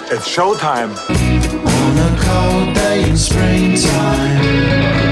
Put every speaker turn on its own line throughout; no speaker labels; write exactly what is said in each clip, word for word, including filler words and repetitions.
It's showtime.
On a cold day in springtime.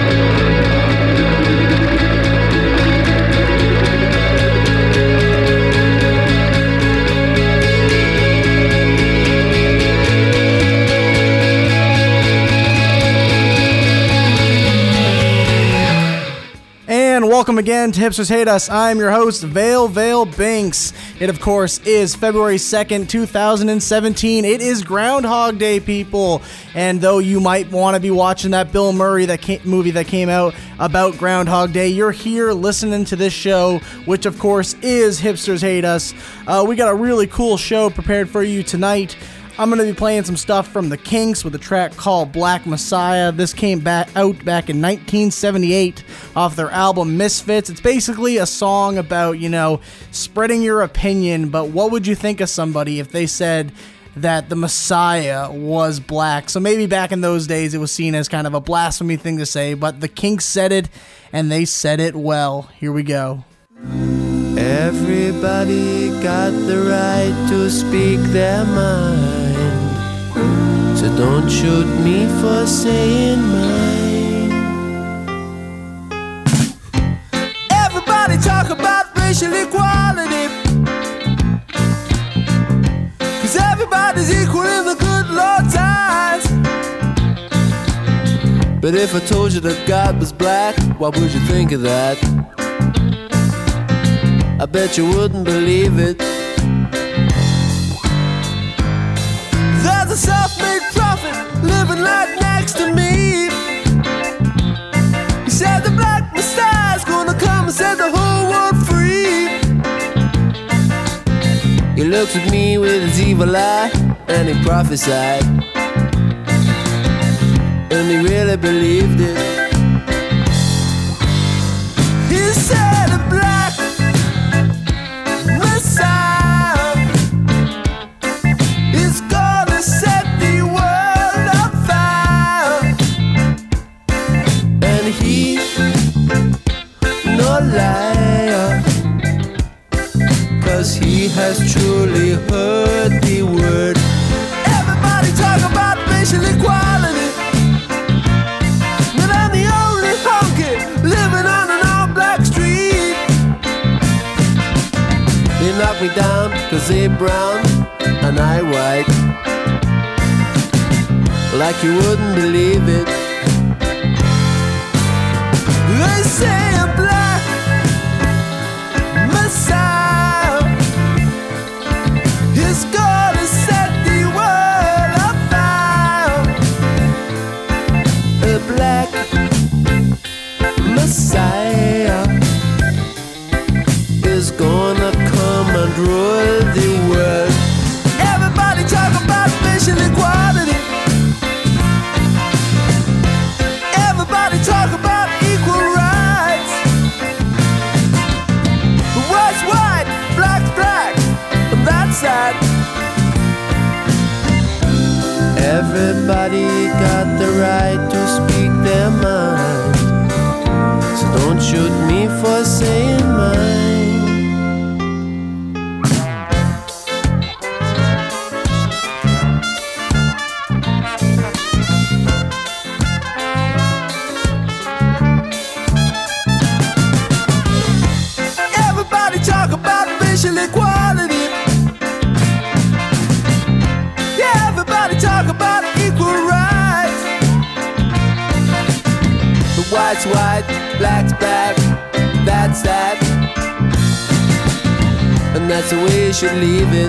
And welcome again to Hipsters Hate Us. I'm your host, Vale Vale Binks. It, of course, is February second, two thousand seventeen. It is Groundhog Day, people. And though you might want to be watching that Bill Murray that came, movie that came out about Groundhog Day, you're here listening to this show, which, of course, is Hipsters Hate Us. Uh, we got a really cool show prepared for you tonight. I'm going to be playing some stuff from the Kinks with a track called Black Messiah. This came back out back in nineteen seventy-eight off their album Misfits. It's basically a song about, you know, spreading your opinion, but what would you think of somebody if they said that the Messiah was black? So maybe back in those days it was seen as kind of a blasphemy thing to say, but the Kinks said it, and they said it well. Here we go.
Everybody got the right to speak their mind, so don't shoot me for saying mine. Everybody talk about racial equality, 'cause everybody's equal in the good Lord's eyes. But if I told you that God was black, what would you think of that? I bet you wouldn't believe it. There's a self-made prophet living right next to me. He said the black Messiah's gonna come and set the whole world free. He looks at me with his evil eye and he prophesied, and he really believed it. He said a black Messiah is gonna set the world on fire, and he no liar, 'cause he has truly heard the word. Everybody talk about racial equality, but I'm the only honky living on an all-black street. They knock me down 'cause they brown and I white, like you wouldn't believe it. They say a black Messiah is gonna set the world on fire. A black Messiah is gonna come and rule the world. Everybody talk about racial equality. Everybody talk about equal rights. White's white, black's black, and that's that. Everybody got the right to speak their mind, so don't shoot me for saying mine. Equality. Yeah, everybody talk about equal rights. The white's white, black's black, that's that. And that's the way you should leave it.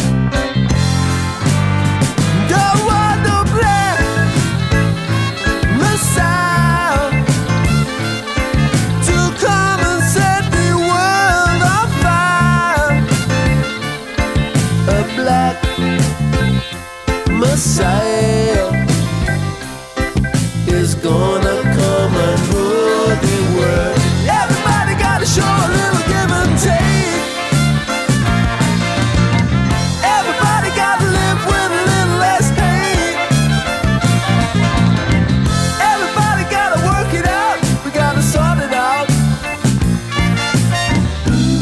Don't want no black Messiah to come and set the world on fire. A black Messiah is gonna come and rule the world. Everybody gotta show a little give and take. Everybody gotta live with a little less hate. Everybody gotta work it out. We gotta sort it out.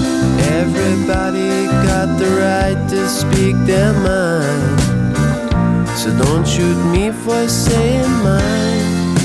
Everybody got the right to speak their mind, so don't shoot me for saying mine.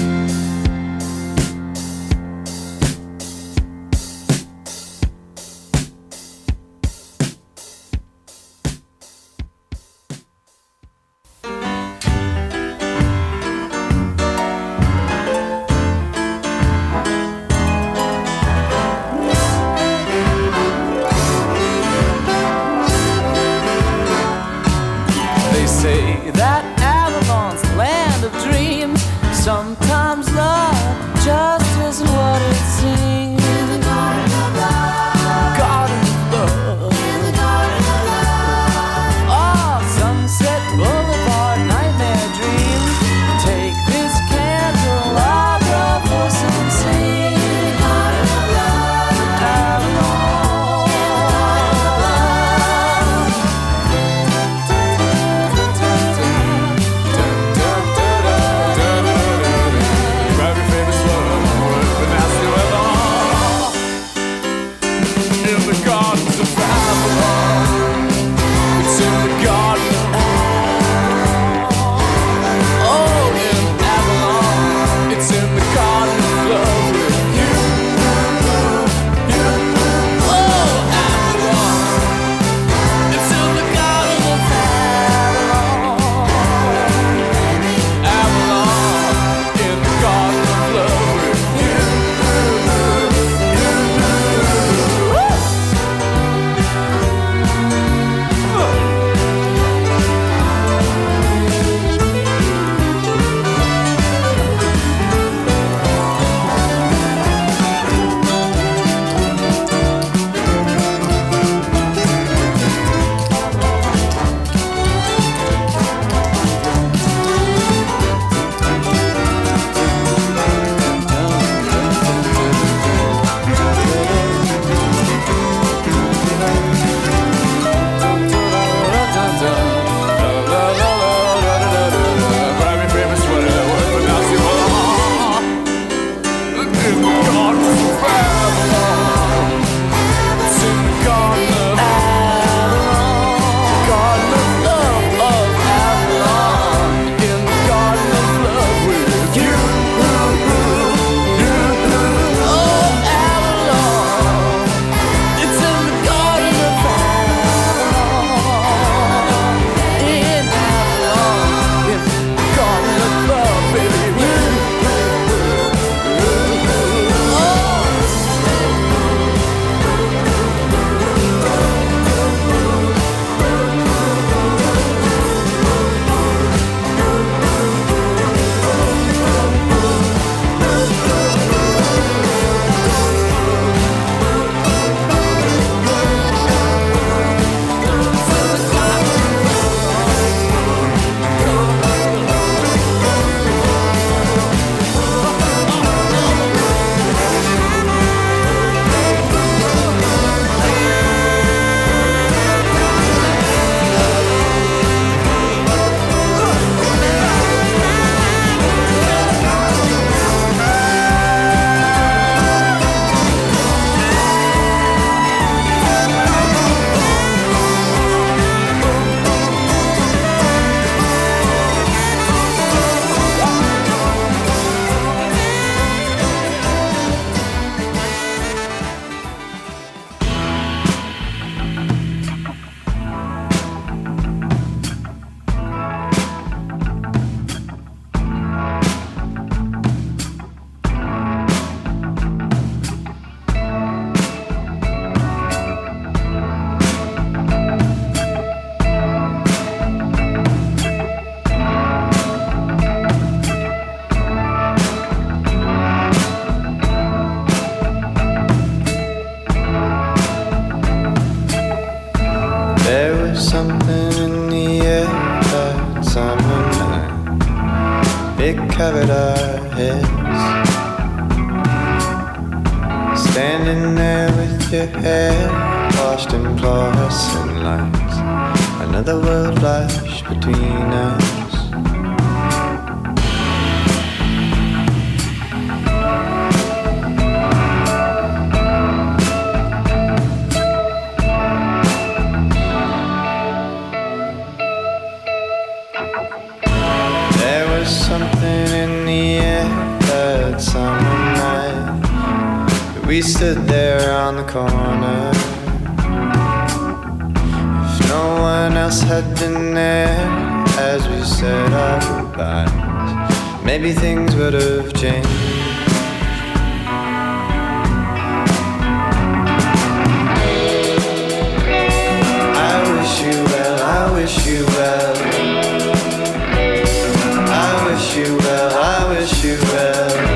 it covered our heads. Standing there with your hair washed in fluorescent lights, another world flashed between us. stood there on the corner. If no one else had been there as we said our goodbyes, maybe things would have changed. I wish you well, I wish you well. I wish you well, I wish you well.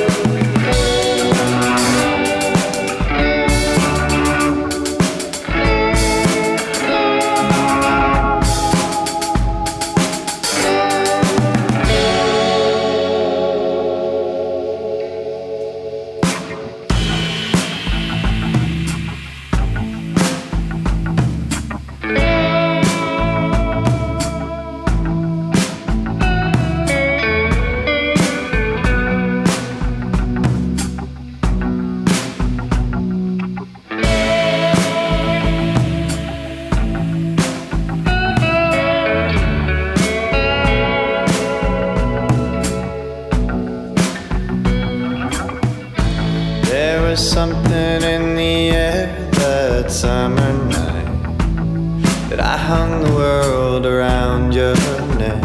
Something in the air that summer night that I hung the world around your neck.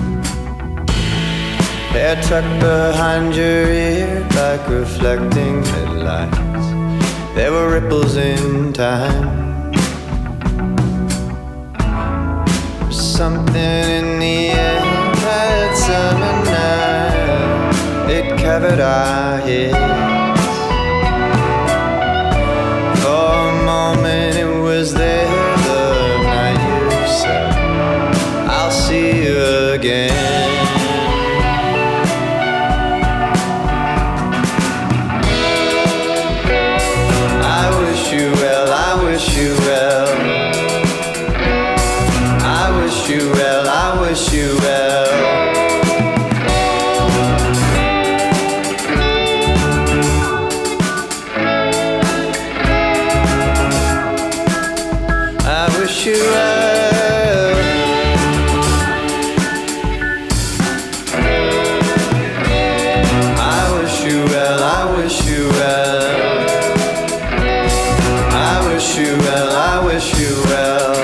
Hair tucked behind your ear like reflecting headlights. There were ripples in time. Something in the air that summer night, it covered our heads. It was there the night you said I'll see you again. I wish you well, I wish you well. I wish you well, I wish you well. I wish you well. I wish you well, I wish you well. I wish you well, I wish you well.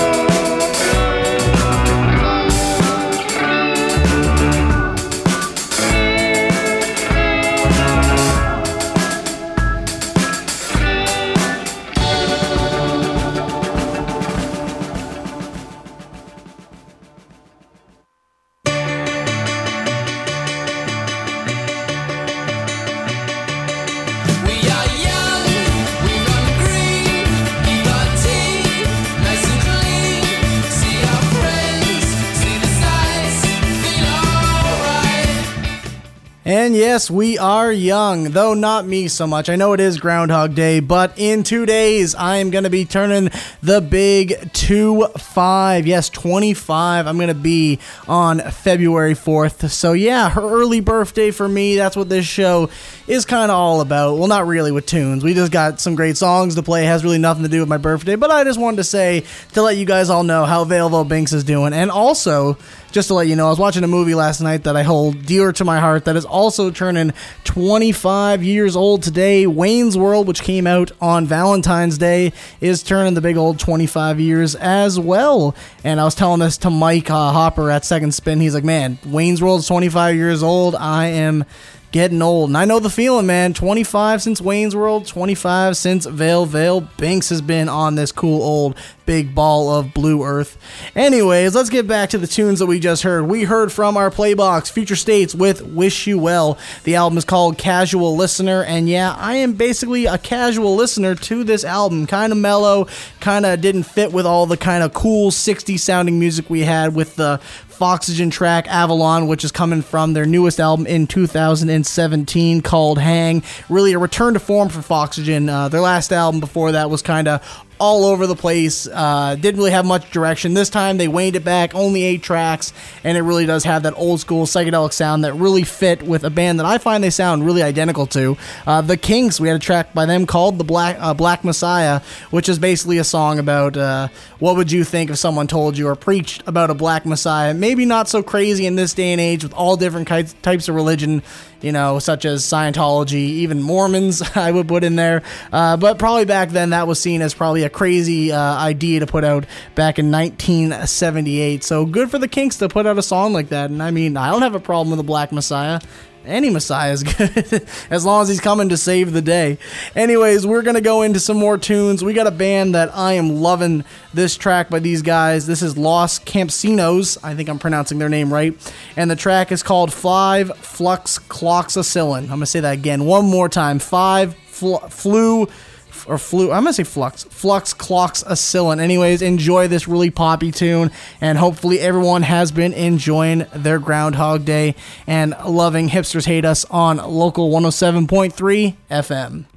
And yes, we are young, though not me so much. I know it is Groundhog Day, but in two days, I am going to be turning the big two five. Yes, twenty-five. I'm going to be on February fourth. So yeah, her early birthday for me. That's what this show is kind of all about. Well, not really with tunes. We just got some great songs to play. It has really nothing to do with my birthday, but I just wanted to say, to let you guys all know how Valeville Binks is doing. And also, just to let you know, I was watching a movie last night that I hold dear to my heart that is also turning twenty-five years old today. Wayne's World, which came out on Valentine's Day, is turning the big old twenty-five years as well. And I was telling this to Mike uh, Hopper at Second Spin. He's like, man, Wayne's World is twenty-five years old. I am getting old. And I know the feeling, man. twenty-five since Wayne's World, twenty-five since Valeville Binks has been on this cool old big ball of blue earth. Anyways, let's get back to the tunes that we just heard. We heard from our Playbox, Future States with Wish You Well. The album is called Casual Listener, and yeah, I am basically a casual listener to this album. Kind of mellow, kind of didn't fit with all the kind of cool sixties sounding music we had with the Foxygen track Avalon, which is coming from their newest album in two thousand seventeen called Hang. Really a return to form for Foxygen. Uh, their last album before that was kind of all over the place, uh, didn't really have much direction. This time they waned it back, only eight tracks, and it really does have that old school psychedelic sound that really fit with a band that I find they sound really identical to. Uh, the Kinks, we had a track by them called The Black uh, Black Messiah, which is basically a song about uh, what would you think if someone told you or preached about a black messiah. Maybe not so crazy in this day and age with all different types of religion you know, such as Scientology, even Mormons, I would put in there. Uh, but probably back then that was seen as probably a crazy uh, idea to put out back in nineteen seventy-eight. So good for the Kinks to put out a song like that. And I mean, I don't have a problem with the Black Messiah. Any Messiah is good, as long as he's coming to save the day. Anyways, we're going to go into some more tunes. We got a band that I am loving this track by these guys. This is Los Campesinos. I think I'm pronouncing their name right. And the track is called Five Flux Cloxacillin. I'm going to say that again one more time. Five fl- Flu... or flu, I'm going to say flux, flux, cloxacillin. Anyways, enjoy this really poppy tune, and hopefully everyone has been enjoying their Groundhog Day and loving Hipsters Hate Us on Local one oh seven point three F M.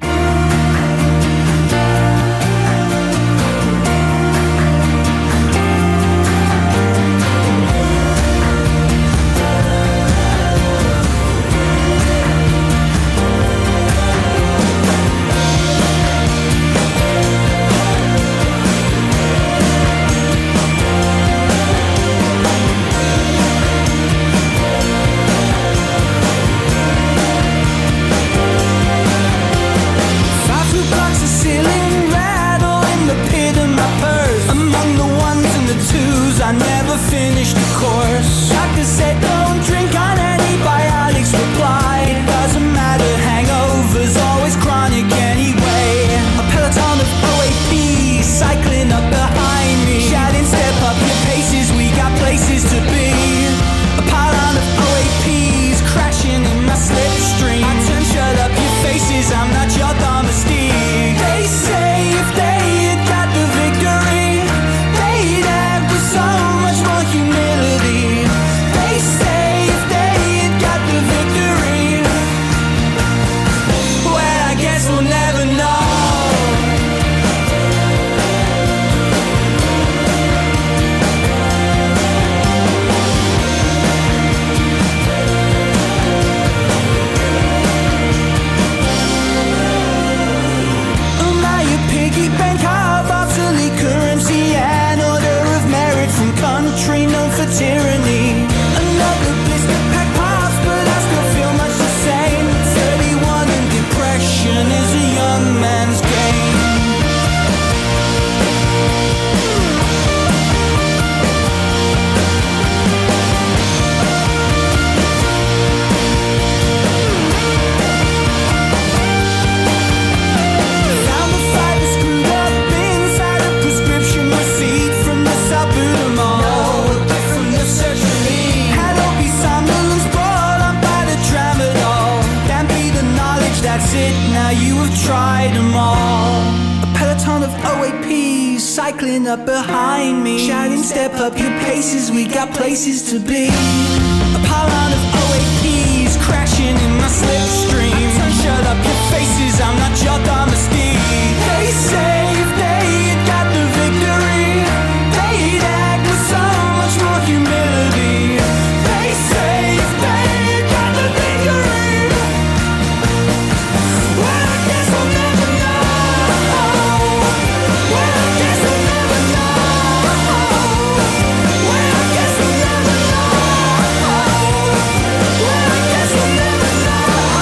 Up behind me, shouting, step up your paces, we got places to be. A pylon of O A Ps crashing in my slipstream. Turn, shut up your faces, I'm not your domestique. They say if they had got the victory, they'd act with so much more humility. They say if they had got the victory, well, I guess I'll never know. Well, I guess I'll never know. Well, I guess I'll never know. Well, I guess I'll never know.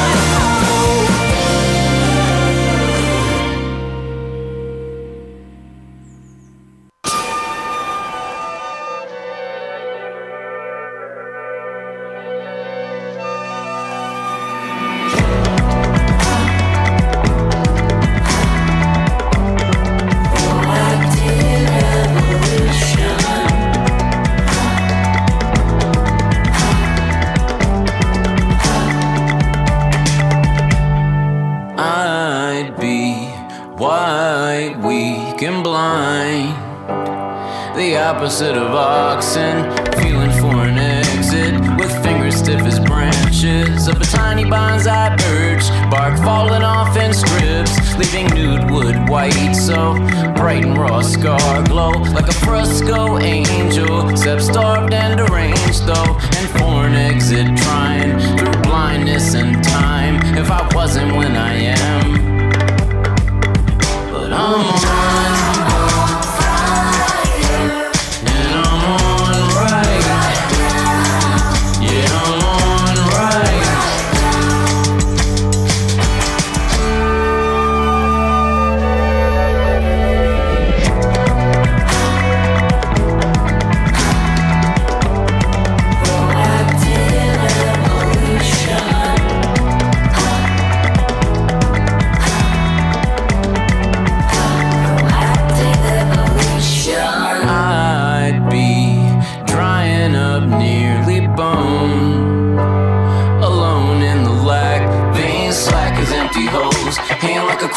I'd be wide, weak, and blind, the opposite of oxen, feeling for an exit, with fingers stiff as branches of a tiny bonsai birch, bark falling off in strips, leaving nude wood white, so bright and raw scar glow, like a fresco angel, except starved and deranged though, and for an exit trying through blindness and time, if I wasn't when I am, but I'm on. Yeah, I'm on right.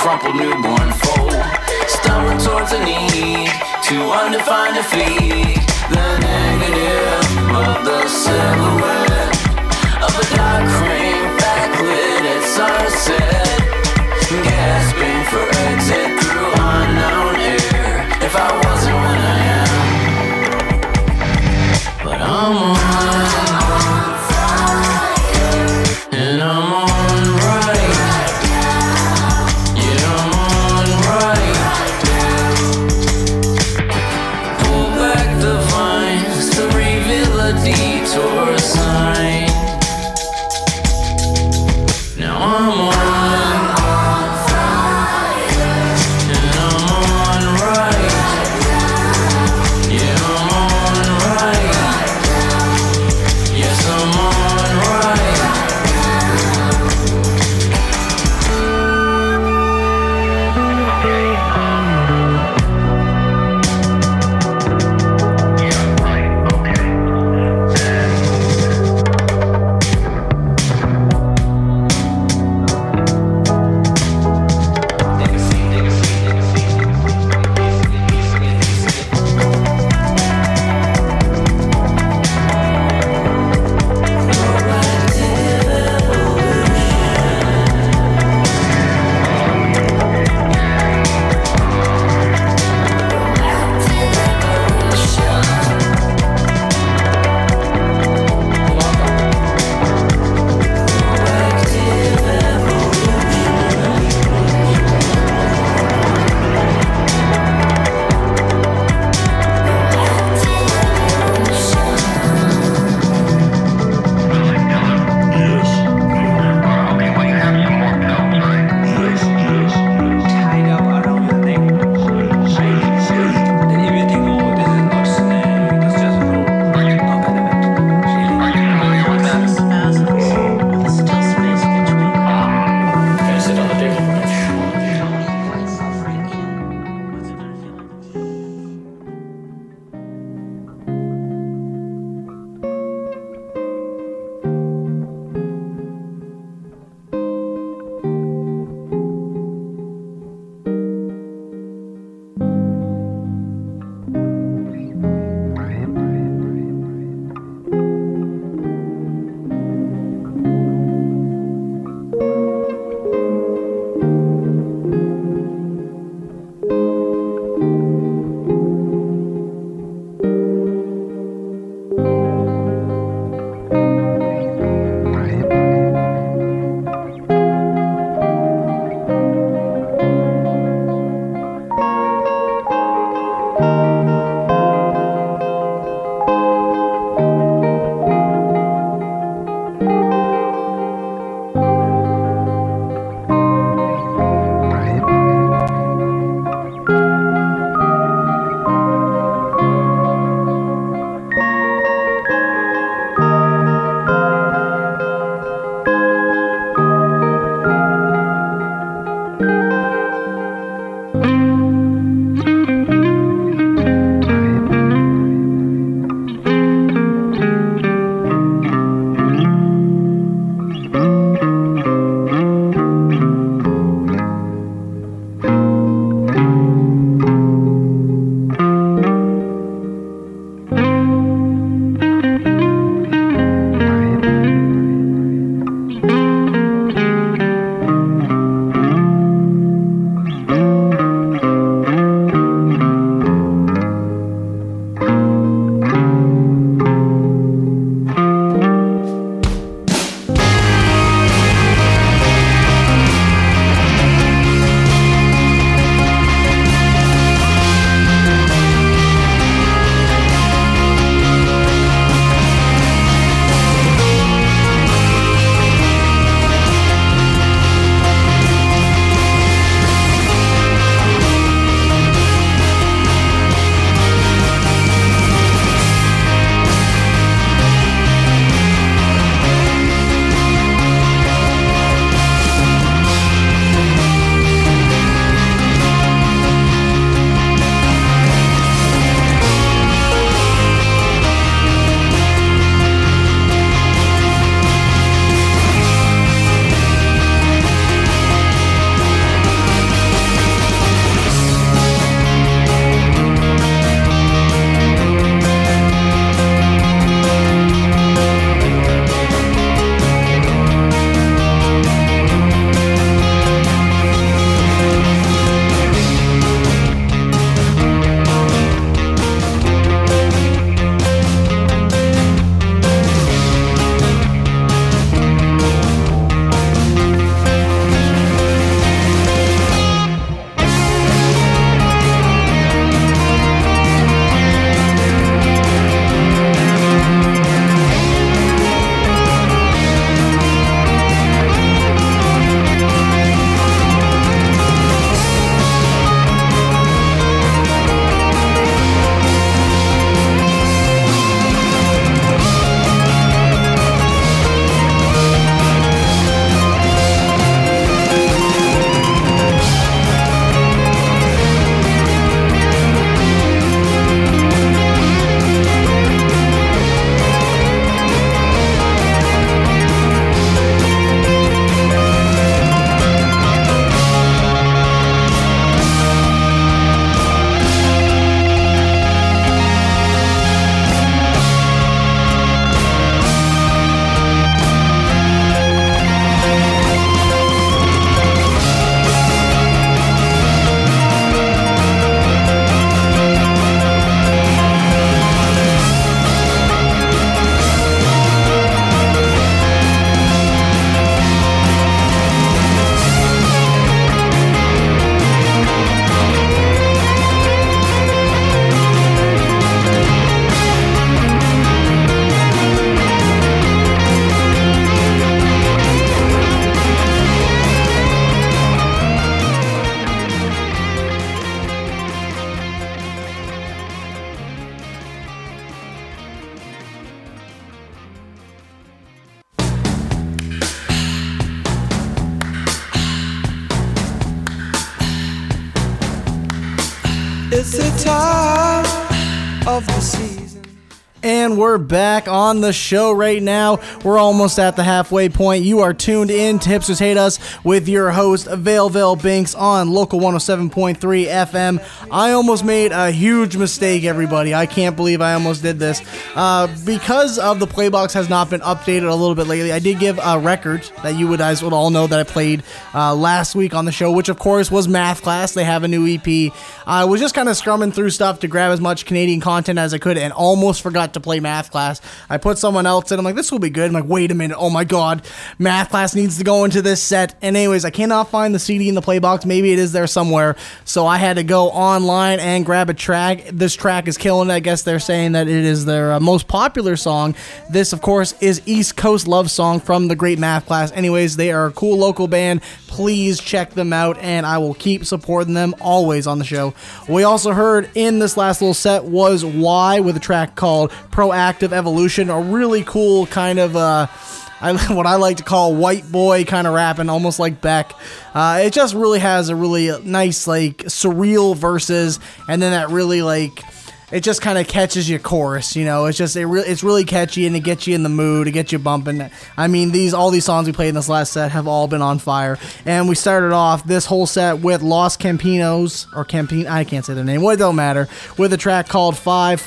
crumpled newborn foal, stumbling towards a need to undefine defeat. The negative of the silhouette of a dark crane backlit at sunset, gasping for exit through unknown air. If I wasn't what I am, but I'm on, and I'm on right. Yeah, I'm on right. Pull back the vine,
It's the time of the season.
And we're back on the show right now. We're almost at the halfway point. You are tuned in to Hipsters Hate Us with your host, Vale Vale Binks, on Local one oh seven point three F M. I almost made a huge mistake, everybody. I can't believe I almost did this. Uh, because of the Playbox has not been updated a little bit lately, I did give a record that you guys would all know that I played uh, last week on the show, which of course was Math Class. They have a new E P. I was just kind of scrumming through stuff to grab as much Canadian content as I could and almost forgot to play Math Class. I put someone else in. I'm like, this will be good. I'm like, wait a minute. Oh my God. Math Class needs to go into this set. And anyways, I cannot find the C D in the Playbox. Maybe it is there somewhere. So I had to go online and grab a track. This track is killing it. I guess they're saying that it is their uh, most popular song. This, of course, is East Coast Love Song from the great Math Class. Anyways, they are a cool local band. Please check them out, and I will keep supporting them always on the show. We also heard in this last little set was Y with a track called Proactive Evolution, a really cool kind of uh I, what I like to call white boy kind of rapping, almost like Beck. Uh, it just really has a really nice, like, surreal verses, and then that really, like, it just kind of catches your chorus, you know. It's just it re- it's really catchy, and it gets you in the mood, it gets you bumping. I mean, these all these songs we played in this last set have all been on fire. And we started off this whole set with Los Campinos, or Campin, I can't say their name. Well, it don't matter. With a track called Five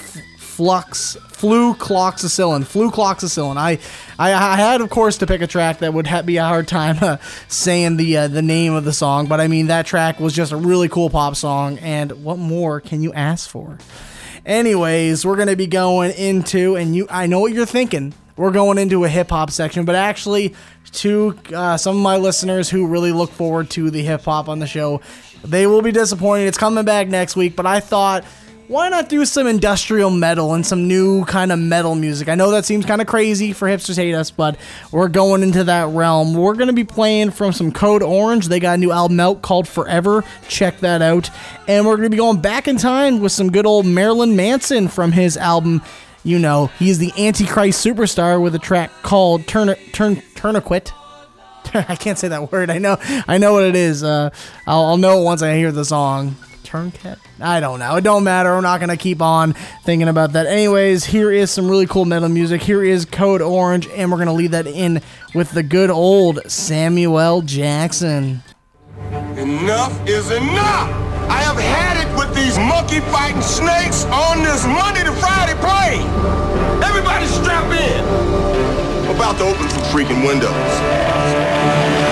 Flux. Flucloxacillin. Flucloxacillin. I, I, I had, of course, to pick a track that would ha- be a hard time uh, saying the uh, the name of the song, but I mean, that track was just a really cool pop song, and what more can you ask for? Anyways, we're going to be going into, and you, I know what you're thinking, we're going into a hip-hop section, but actually, to uh, some of my listeners who really look forward to the hip-hop on the show, they will be disappointed. It's coming back next week, but I thought, why not do some industrial metal and some new kind of metal music? I know that seems kind of crazy for Hipsters Hate Us, but we're going into that realm. We're going to be playing from some Code Orange. They got a new album out called Forever. Check that out. And we're going to be going back in time with some good old Marilyn Manson from his album. You know, he's the Antichrist Superstar with a track called Turn Turn Tourniquet. I can't say that word. I know I know what it is. Uh, I'll, I'll know it once I hear the song. Turncat? I don't know. It don't matter. I'm not going to keep on thinking about that. Anyways, here is some really cool metal music. Here is Code Orange, and we're going to leave that in with the good old Samuel Jackson.
Enough is enough! I have had it with these monkey-fighting snakes on this Monday to Friday plane! Everybody strap in! I'm about to open some freaking windows.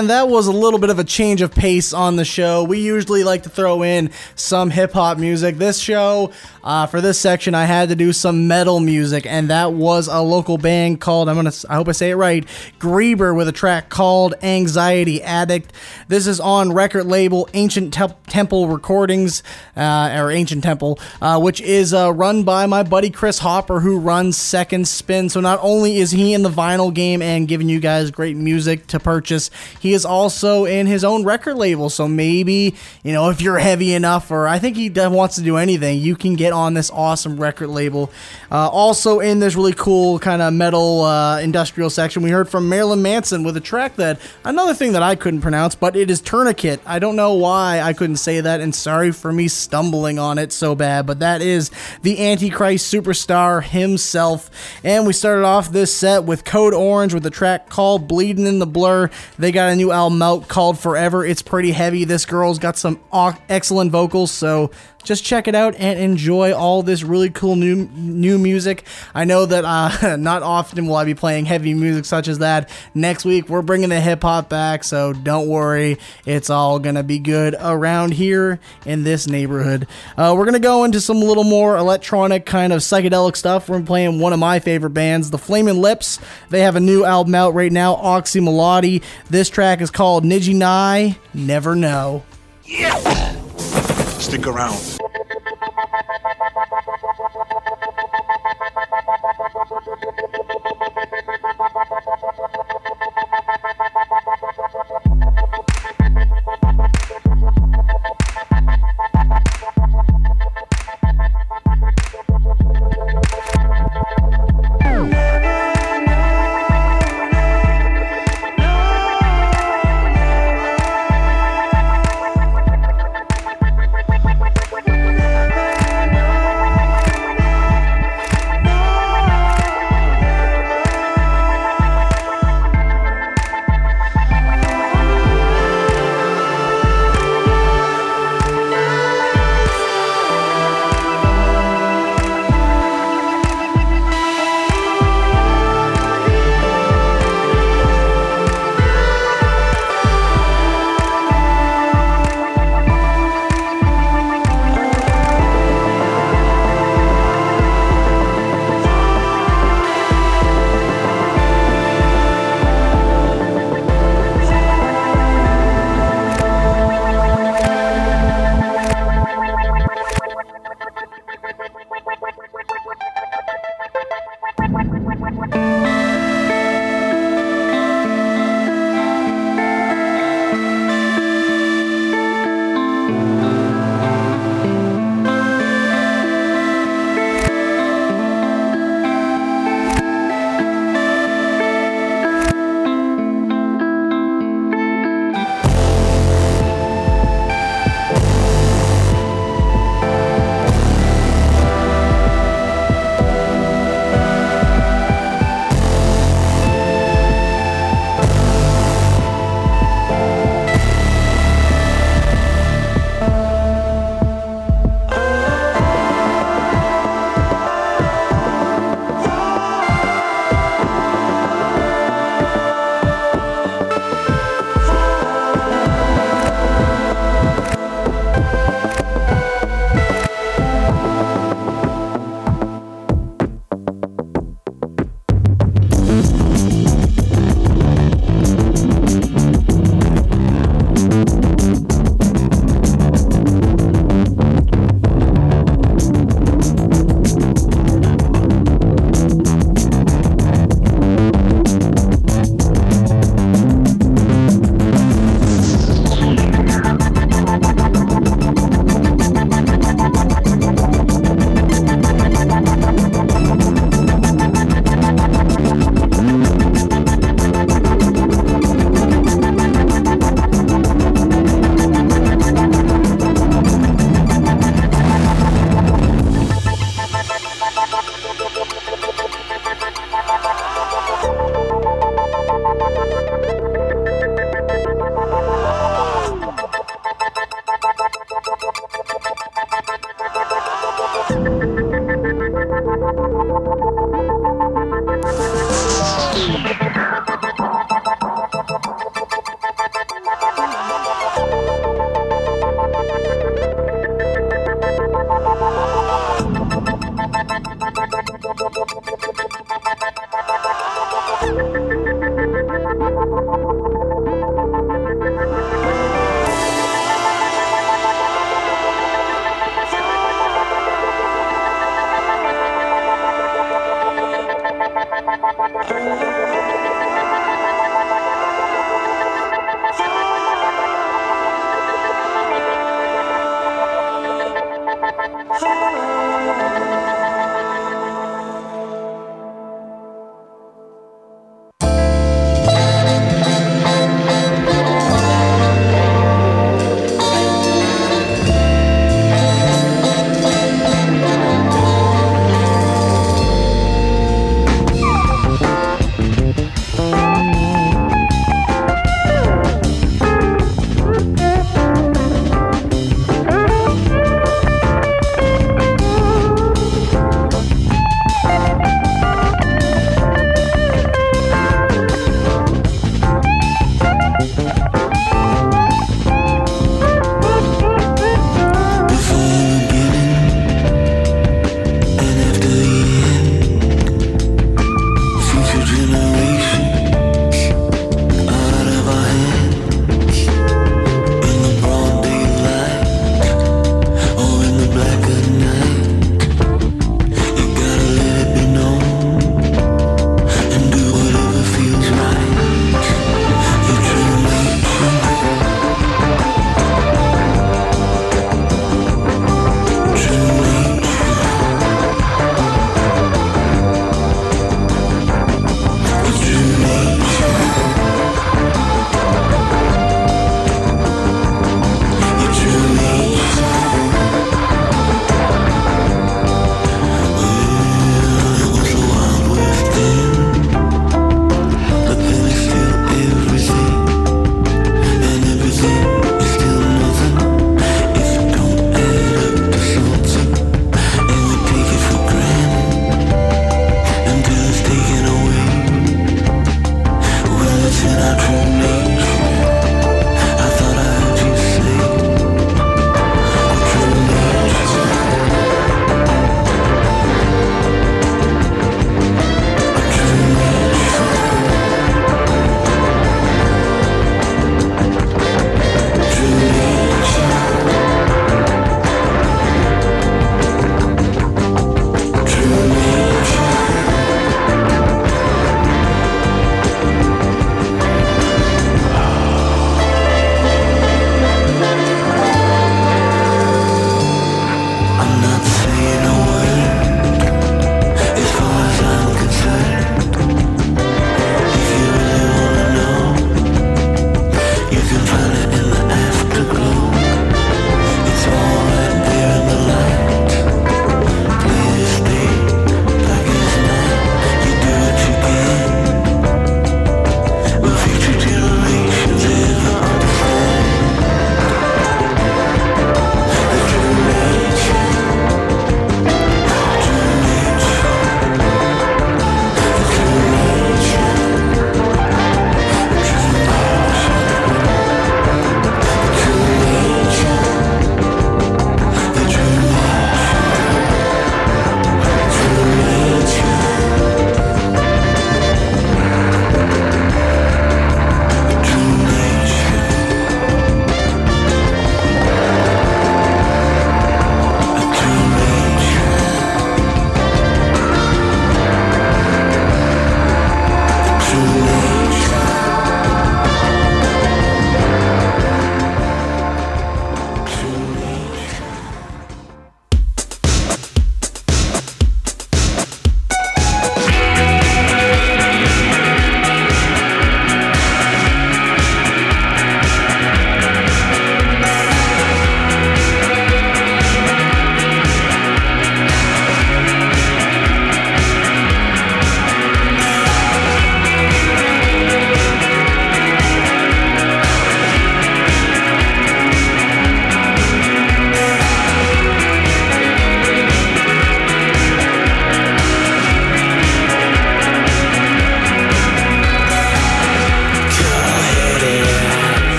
And that was a little bit of a change of pace on the show. We usually like to throw in some hip-hop music. This show, uh, for this section, I had to do some metal music, and that was a local band called, I'm gonna, I hope I say it right, Grieber, with a track called Anxiety Addict. This is on record label Ancient Te- Temple Recordings, uh, or Ancient Temple, uh, which is uh, run by my buddy Chris Hopper, who runs Second Spin. So not only is he in the vinyl game and giving you guys great music to purchase, he is also in his own record label. So maybe, you know, if you're heavy enough, or I think he wants to do anything, you can get on this awesome record label. Uh, also in this really cool kind of metal uh, industrial section, we heard from Marilyn Manson with a track that, another thing that I couldn't pronounce, but it is Tourniquet. I don't know why I couldn't say that, and sorry for me stumbling on it so bad, but that is the Antichrist Superstar himself. And we started off this set with Code Orange with a track called Bleeding in the Blur. They got a new album out called Forever. It's pretty heavy. This girl's got some excellent vocals, so just check it out and enjoy all this really cool new new music. I know that uh, not often will I be playing heavy music such as that. Next week, we're bringing the hip-hop back, so don't worry. It's all going to be good around here in this neighborhood. Uh, we're going to go into some little more electronic kind of psychedelic stuff. We're playing one of my favorite bands, the Flaming Lips. They have a new album out right now, Oxy Melody. This track is called Niji Nai, Never Know.
Yeah! Stick around.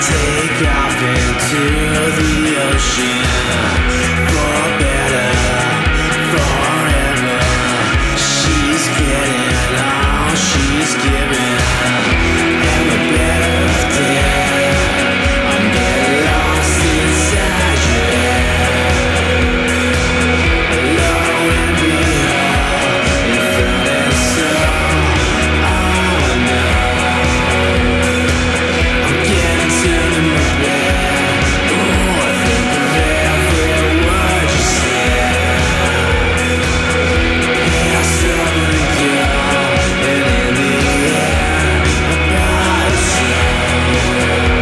take off into the ocean for better, forever. She's getting all she's giving, and the better day. I'm getting lost inside your head, low and behold, in front and so. Oh no, I'm getting to the bed. Oh, I think of every word you said. And I still wouldn't go, and in the end, about to say.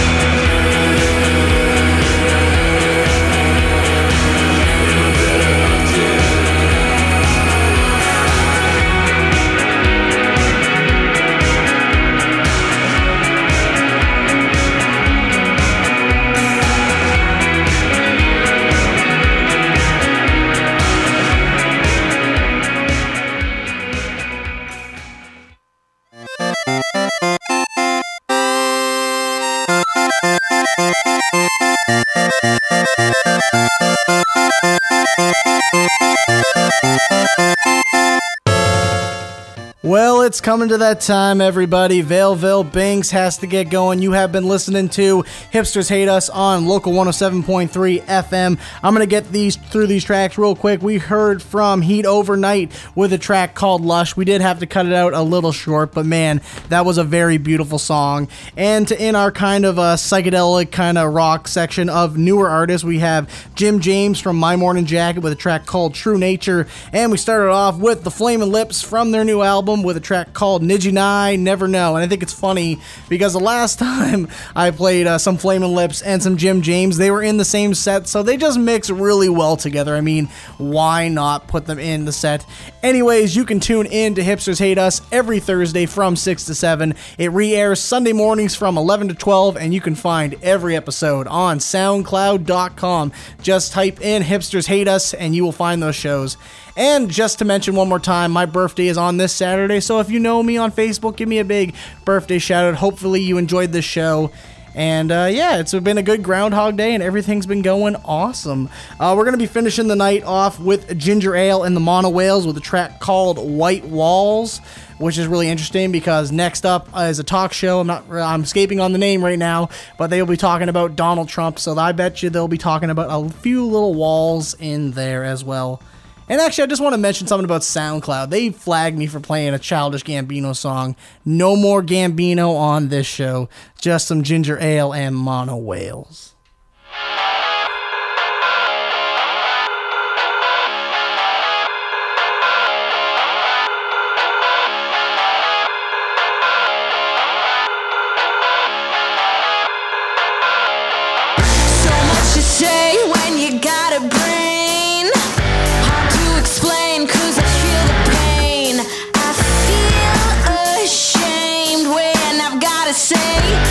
Well, it's coming to that time, everybody. Valeville Binks has to get going. You have been listening to Hipsters Hate Us on Local one oh seven point three F M. I'm going to get these through these tracks real quick. We heard from Heat Overnight with a track called Lush. We did have to cut it out a little short, but man, that was a very beautiful song. And to in our kind of a psychedelic kind of rock section of newer artists, we have Jim James from My Morning Jacket with a track called True Nature. And we started off with the Flamin' Lips from their new album with a track called Nijinai Never Know. And I think it's funny because the last time I played uh, some Flamin' Lips and some Jim James, they were in the same set, so they just mix really well together. I mean, why not put them in the set? Anyways, you can tune in to Hipsters Hate Us every Thursday from six to seven. It re-airs Sunday mornings from eleven to twelve, and you can find every episode on soundcloud dot com. Just type in Hipsters Hate Us and you will find those shows. And just to mention one more time, my birthday is on this Saturday, so if you know me on Facebook, give me a big birthday shout out. Hopefully you enjoyed this show. And uh, yeah, it's been a good Groundhog Day and everything's been going awesome. Uh, we're going to be finishing the night off with Ginger Ale and the Mono Whales with a track called White Walls, which is really interesting because next up is a talk show. I'm not, I'm escaping on the name right now, but they will be talking about Donald Trump, so I bet you they'll be talking about a few little walls in there as well. And actually, I just want to mention something about SoundCloud. They flagged me for playing a Childish Gambino song. No more Gambino on this show. Just some Ginger Ale and Mono Whales.
So much to say when you got a brain. Hard to explain cause I feel the pain. I feel ashamed when I've gotta say